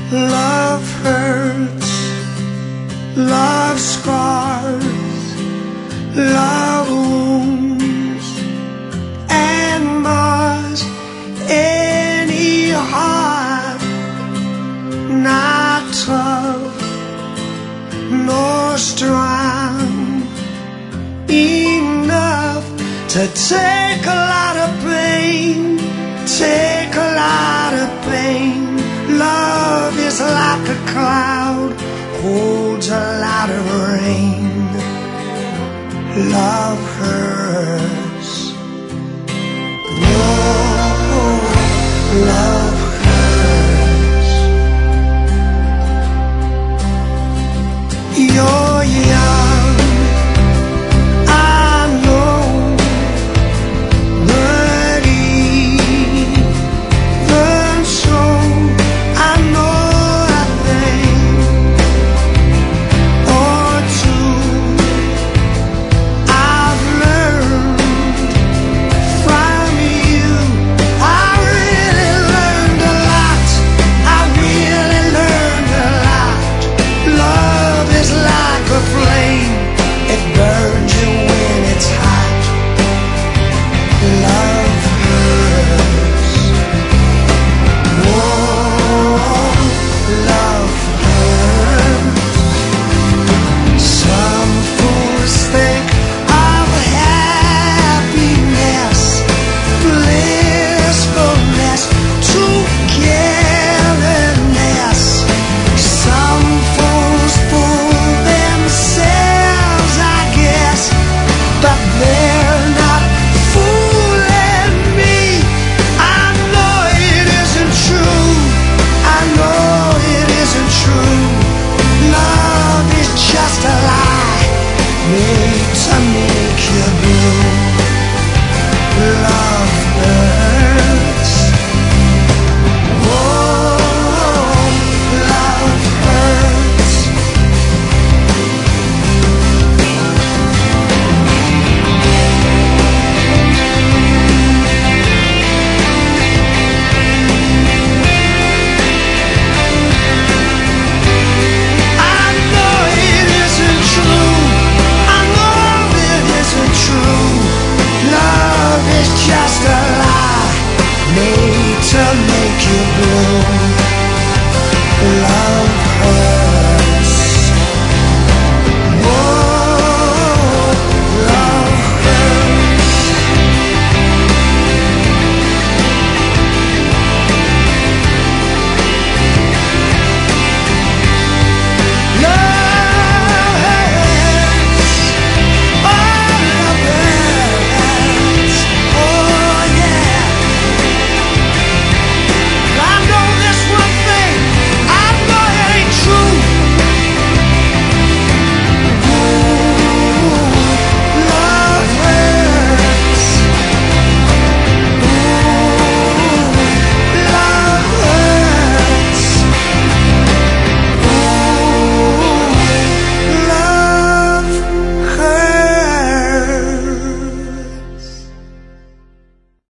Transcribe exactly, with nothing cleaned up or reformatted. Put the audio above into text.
Love hurts, love scars, love wounds, and mars any heart not tough nor strong enough to take a lot of pain, take a lot of pain. Love is like a cloud, holds a lot of rain. Love hurts. Whoa, love hurts. You're young, I know, but even so, I know a thing or two. I've learned from you. I really learned a lot. I really learned a lot. Love is like a flame. It burns you when it's hot. Love hurts. Whoa, love hurts. Some fools think of happiness, blissfulness, togetherness. Some fools fool themselves, I guess, but they're not fooling me. I know it isn't true. I know it isn't true. Love is just a lie made to make you blue. Love hurts. Whoa, love hurts. I know it isn't true. I know it isn't true. Love is just a lie made to make you blue.